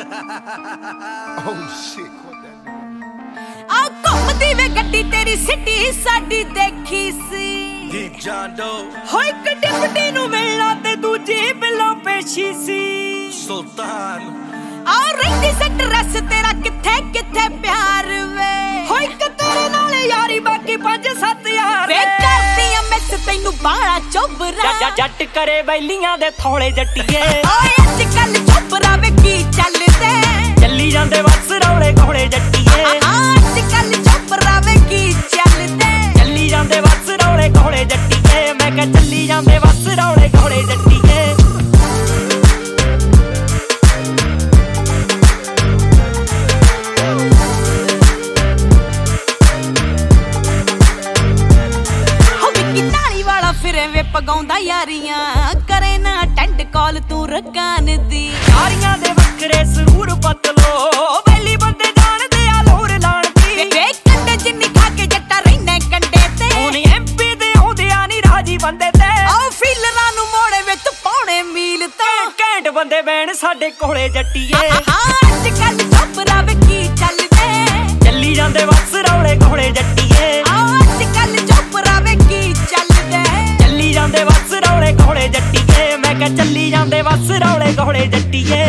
Oh shit, caught that nigga. ਆ ਘੁੰਮਦੀ ਵੇ ਗੱਡੀ ਤੇਰੀ ਸਿੱਟੀ ਸਾਡੀ ਦੇਖੀ ਸੀ Deep John Doe ਹੋਏ ਕੱਡੀ ਨੂੰ ਮਿਲਣਾ ਤੇ ਦੂਜੀ ਬਿੱਲੋਂ ਪੇਸ਼ੀ ਸੀ Sultan ਆ ਰਹਿੰਦੀ ਸਟ੍ਰੈਸ ਤੇਰਾ ਕਿੱਥੇ ਕਿੱਥੇ ਪਿਆਰ ਵੇ ਹੋਏ ਤੇਰੇ ਨਾਲ ਯਾਰੀ ਬਾਕੀ 5-7 ਯਾਰ ਵੇ ਕਰਦੀ ਆ ਮਿਸ ਤੈਨੂੰ ਬਾਹਲਾ ਚੋਬਰਾ ਜੱਟ ਕਰੇ ਬੈਲੀਆਂ ਦੇ ਥੋੜੇ ਜੱਟੀਏ ਓਏ ਅੱਜ ਕੱਲ ਚੋਬਰਾ ਵੇ ਕੀ ਚੱਲਦੇ ਚੱਲੀ ਜਾਂਦੇ ਵਸ ਰੌਲੇ ਘੋੜੇ ਜੱਟੀਏ ਅੱਜ ਕੱਲ ਚੋਬਰਾ ਵੇ ਕੀ ਚੱਲਦੇ ਚੱਲੀ ਜਾਂਦੇ ਵਸ ਰੌਲੇ ਘੋੜੇ ਜੱਟੀਏ ਮੈਂ ਕਿਹਾ ਚੱਲੀ ਜਾਂਦੇ ਵਸ ਰੌਲੇ ਘੋੜੇ ਜੱਟੀਏ ਫਿਰੇ ਵੇ ਪਗਾਉਂਦਾ ਯਾਰੀਆਂ ਕਰੇ ਨਾ ਟੈਂਡ ਕਾਲ ਤੂੰ ਰਕਾਨ ਦੀ ਯਾਰੀਆਂ ਦੇ ਵੱਖਰੇ ਸਰੂਰ ਪਤਲੋ ਵੈਲੀ ਬੰਦੇ ਜਾਣਦੇ ਆ ਲੋਰ ਲਾਣ ਦੀ ਵੇ ਕੰਡੇ ਜਿੰਨੀ ਖਾ ਕੇ ਜੱਟਾ ਰਹਿਣਾ ਕੰਡੇ ਤੇ ਹੁਣ ਐਮਪੀ ਦੇ ਆਉਂਦਿਆਂ ਨਹੀਂ ਰਾਜੀ ਬੰਦੇ ਤੇ ਆਓ ਫੀਲਰਾਂ ਨੂੰ ਮੋੜੇ ਵਿੱਚ ਪਾਉਣੇ ਮੀਲ ਤਾਂ ਘੈਂਟ ਬੰਦੇ ਬੈਣ ਸਾਡੇ ਕੋਲੇ ਜੱਟੀਏ ਅੱਜ ਕੱਲ ਚੋਬਰਾ ਵੇ ਕੀ ਚੱਲਦੇ ਚੱਲੀ ਜਾਂਦੇ ਵਸ ਰੌਲੇ ਘੋੜੇ ਜੱਟੀਏ ਅੱਜ ਕੱਲ ਚੋਬਰਾ ਵੇ ਕੀ ਚੱਲਦੇ ਚੱਲੀ ਜਾਂਦੇ ਵਸ ਰੌਲੇ ਘੋੜੇ ਜੱਟੀਏ ਮੈਂ ਕਿਹਾ ਚੱਲੀ ਜਾਂਦੇ ਵਸ ਰੌਲੇ ਘੋੜੇ ਜੱਟੀਏ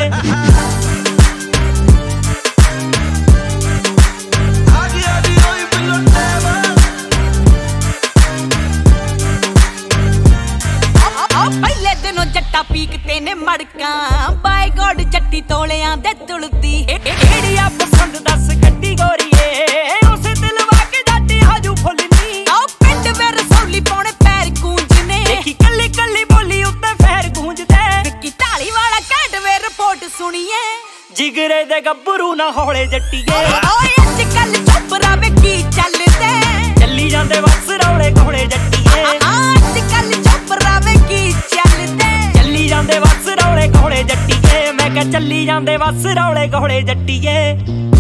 ਪਹਿਲੇ ਦਿਨੋਂ ਜੱਟਾ ਪੀਕ ਤੇ ਨੇ ਮੜਕਾਂ ਬਾਈ ਗੋਡ ਜੱਟੀ ਤੋਲਿਆਂ ਦੇ ਤੁਲਦੀ ਕਿਹੜੀ ਆ ਪਸੰਦ ਦੱਸ ਗੱਡੀ ਗੋਰੀਏ ਉਸੇ ਦਿਲ ਵਾਕੇ ਜੱਟੀ ਆਜੂ ਫੁੱਲਨੀ ਆਓ ਪਿੰਡ ਵੇ ਰਸੌਲੀ ਪਾਉਣੇ ਪੈਰ ਗੂੰਜਨੇ ਦੇਖੀ ਕੱਲੀ ਕੱਲੀ ਬੋਲੀ ਉੱਤੇ ਫੇਰ ਗੂੰਜਦੇ ਵਿੱਕੀ ਢਾਲੀ ਵਾਲਾ ਘੈਂਟ ਵੇ ਰਿਪੋਰਟ ਸੁਣੀਏ ਜਿਗਰੇ ਦੇ ਗੱਭਰੂ ਨਾ ਹੌਲੇ ਜੱਟੀਏ ਓਏ ਅੱਜ ਕੱਲ ਚੋਬਰਾ ਵੇ ਕੀ ਚੱਲਦੇ ਚੱਲੀ ਜਾਂਦੇ ਵਸ ਰੌਲੇ ਘੋੜੇ ਜੱਟੀਏ ਅੱਜ ਕੱਲ ਚੋਬਰਾ ਵੇ ਕੀ ਚੱਲਦੇ ਚੱਲੀ ਜਾਂਦੇ ਵਸ ਰੌਲੇ ਘੋੜੇ ਜੱਟੀਏ ਮੈਂ ਕਿਹਾ ਚੱਲੀ ਜਾਂਦੇ ਵਸ ਰੌਲੇ ਘੋੜੇ ਜੱਟੀਏ